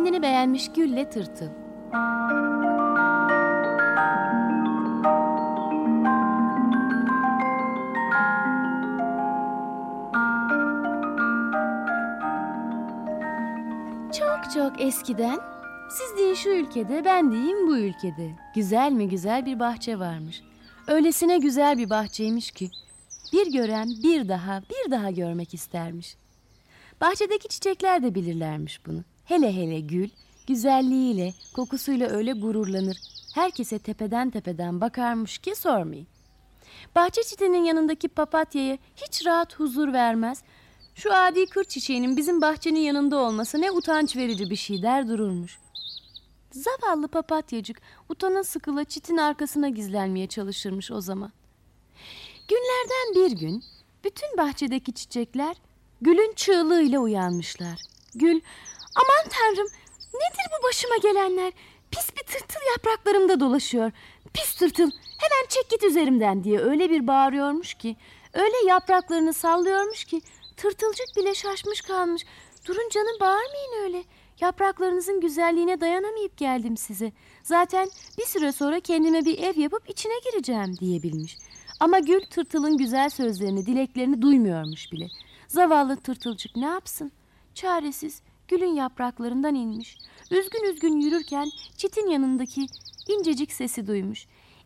Kendini beğenmiş gülle tırtıl. Çok çok eskiden, siz deyin şu ülkede, ben diyeyim bu ülkede, güzel mi güzel bir bahçe varmış. Öylesine güzel bir bahçeymiş ki bir gören bir daha görmek istermiş. Bahçedeki çiçekler de bilirlermiş bunu. Hele hele gül, güzelliğiyle, kokusuyla öyle gururlanır. Herkese tepeden bakarmış ki sormayın. Bahçe çitinin yanındaki papatyaya hiç rahat huzur vermez. Şu adi kır çiçeğinin bizim bahçenin yanında olması ne utanç verici bir şey der dururmuş. Zavallı papatyacık utana sıkıla çitin arkasına gizlenmeye çalışırmış o zaman. Günlerden bir gün bütün bahçedeki çiçekler gülün çığlığıyla uyanmışlar. Gül, aman tanrım, nedir bu başıma gelenler? Pis bir tırtıl yapraklarımda dolaşıyor. Pis tırtıl, hemen çek git üzerimden diye öyle bir bağırıyormuş ki, öyle yapraklarını sallıyormuş ki tırtılcık bile şaşmış kalmış. Durun canım, bağırmayın öyle. Yapraklarınızın güzelliğine dayanamayıp geldim size. Zaten bir süre sonra kendime bir ev yapıp içine gireceğim diyebilmiş. Ama gül tırtılın güzel sözlerini, dileklerini duymuyormuş bile. Zavallı tırtılcık ne yapsın? Çaresiz gülün yapraklarından inmiş. Üzgün yürürken çitin yanındaki incecik sesi duymuş.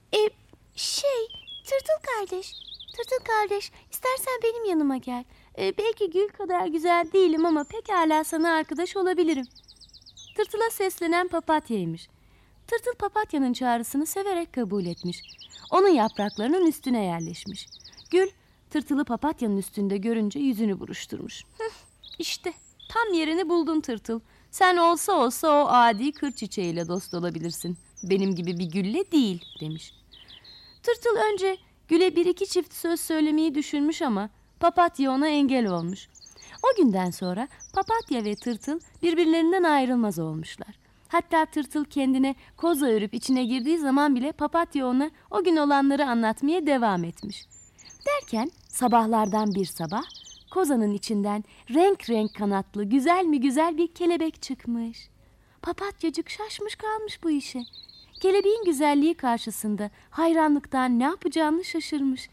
Tırtıl kardeş, istersen benim yanıma gel. Belki gül kadar güzel değilim ama pekala sana arkadaş olabilirim. Tırtıla seslenen papatyaymış. Tırtıl papatyanın çağrısını severek kabul etmiş. Onun yapraklarının üstüne yerleşmiş. Gül, tırtılı papatyanın üstünde görünce yüzünü buruşturmuş. İşte tam yerini buldun tırtıl. Sen olsa o adi kır çiçeğiyle dost olabilirsin. Benim gibi bir gülle değil demiş. Tırtıl önce güle bir iki çift söz söylemeyi düşünmüş ama papatya ona engel olmuş. O günden sonra papatya ve tırtıl birbirlerinden ayrılmaz olmuşlar. Hatta tırtıl kendine koza örüp içine girdiği zaman bile papatya ona o gün olanları anlatmaya devam etmiş. Derken sabahlardan bir sabah kozanın içinden renk kanatlı güzel mi güzel bir kelebek çıkmış. Papatyacık şaşmış kalmış bu işe. Kelebeğin güzelliği karşısında hayranlıktan ne yapacağını şaşırmış.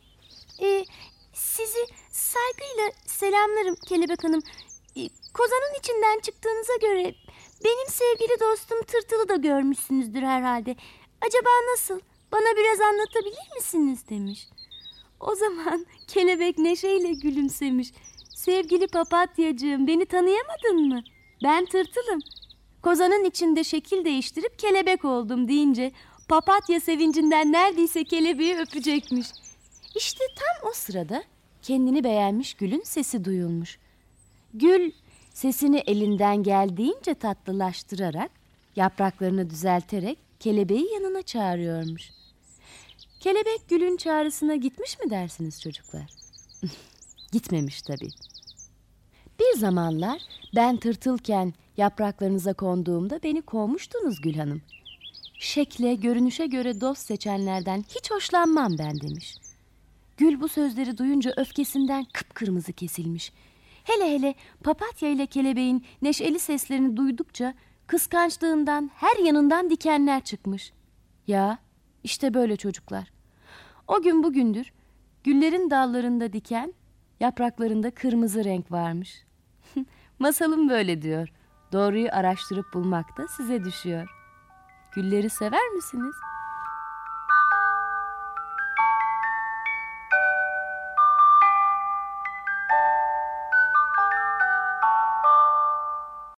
Sizi saygıyla selamlarım Kelebek Hanım. Kozanın içinden çıktığınıza göre benim sevgili dostum Tırtıl'ı da görmüşsünüzdür herhalde. Acaba nasıl? Bana biraz anlatabilir misiniz demiş. O zaman kelebek neşeyle gülümsemiş. Sevgili papatyacığım, beni tanıyamadın mı? Ben Tırtıl'ım. Kozanın içinde şekil değiştirip kelebek oldum deyince papatya sevincinden neredeyse kelebeği öpecekmiş. İşte tam o sırada kendini beğenmiş gülün sesi duyulmuş. Gül sesini elinden geldiğince tatlılaştırarak, yapraklarını düzelterek kelebeği yanına çağırıyormuş. Kelebek gülün çağrısına gitmiş mi dersiniz çocuklar? Gitmemiş tabii. Bir zamanlar ben tırtılken yapraklarınıza konduğumda beni kovmuştunuz Gül Hanım. Şekle, görünüşe göre dost seçenlerden hiç hoşlanmam ben demiş. Gül bu sözleri duyunca öfkesinden kıpkırmızı kesilmiş. Hele papatya ile kelebeğin neşeli seslerini duydukça kıskançlığından her yanından dikenler çıkmış. Ya işte böyle çocuklar. O gün bugündür güllerin dallarında diken, yapraklarında kırmızı renk varmış. Masalım böyle diyor. Doğruyu araştırıp bulmak da size düşüyor. Gülleri sever misiniz?